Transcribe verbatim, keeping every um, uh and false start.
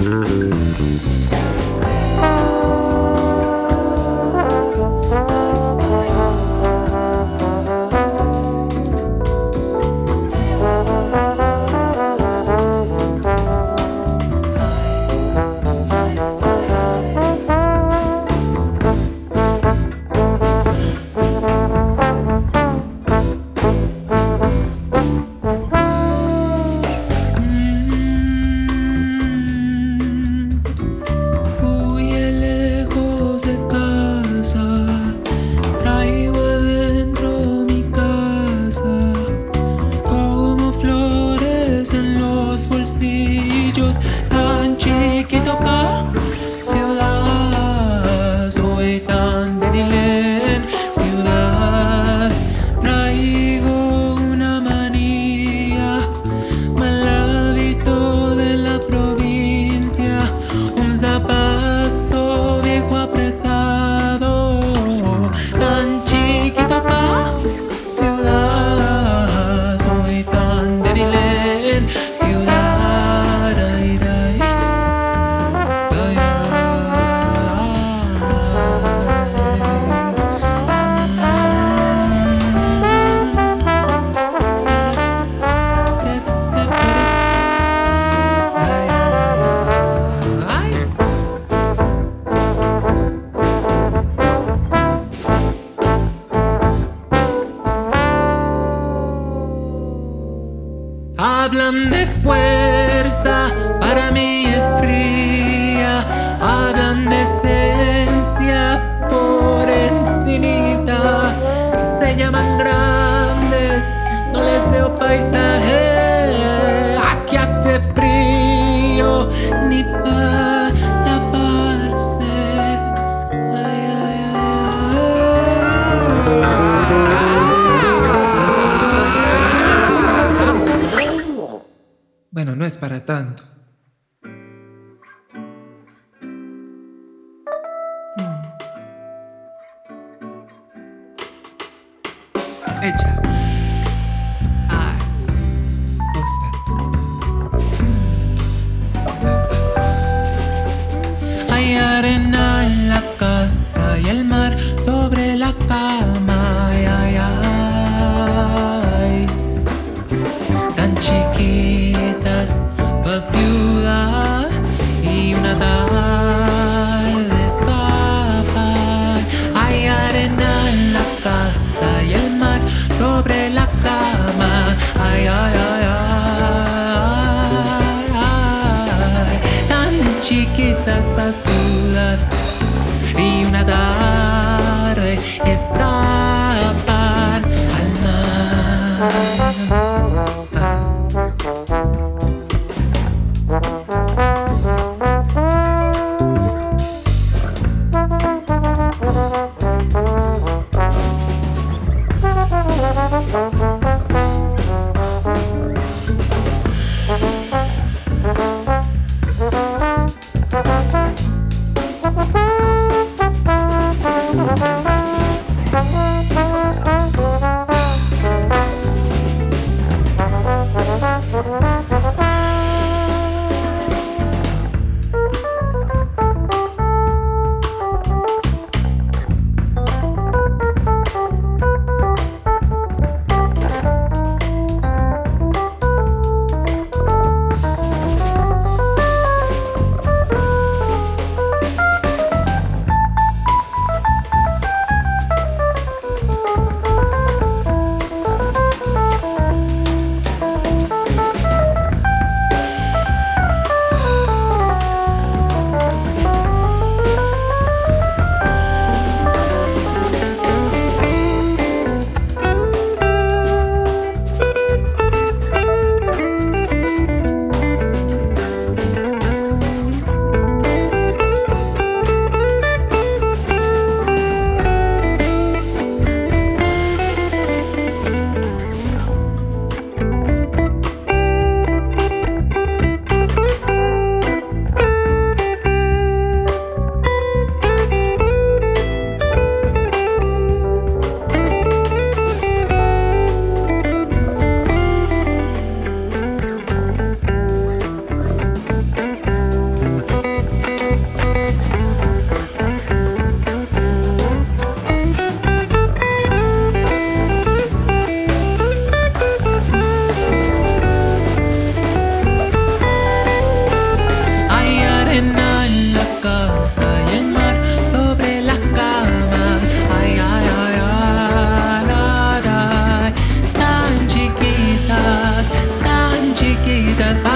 Tan chiquito pa' ciudad, soy tan débil en ciudad. Traigo una manía, mal hábito de la provincia, un zapato viejo apretado. Tan chiquito pa' ciudad, soy tan débil en ciudad. Hablan de fuerza, para mí es fría. Hablan de esencia por encimita. Se llaman grandes, no les veo paisaje. Aquí hace frío, ni pa' taparse. Ay, ay, ay, Bueno, no es para tanto. Mm. Hecha. Ay, cosa. Hay arena en la casa y el mar sobre la cama. Ay, ay, ay. Tan chiquitas pa' ciudad y una tarde escapan. Hay arena en la casa y el mar sobre la cama. Ay, ay, ay, ay, ay. Tan chiquitas pa' ciudad y una tarde escapan al mar. bonitas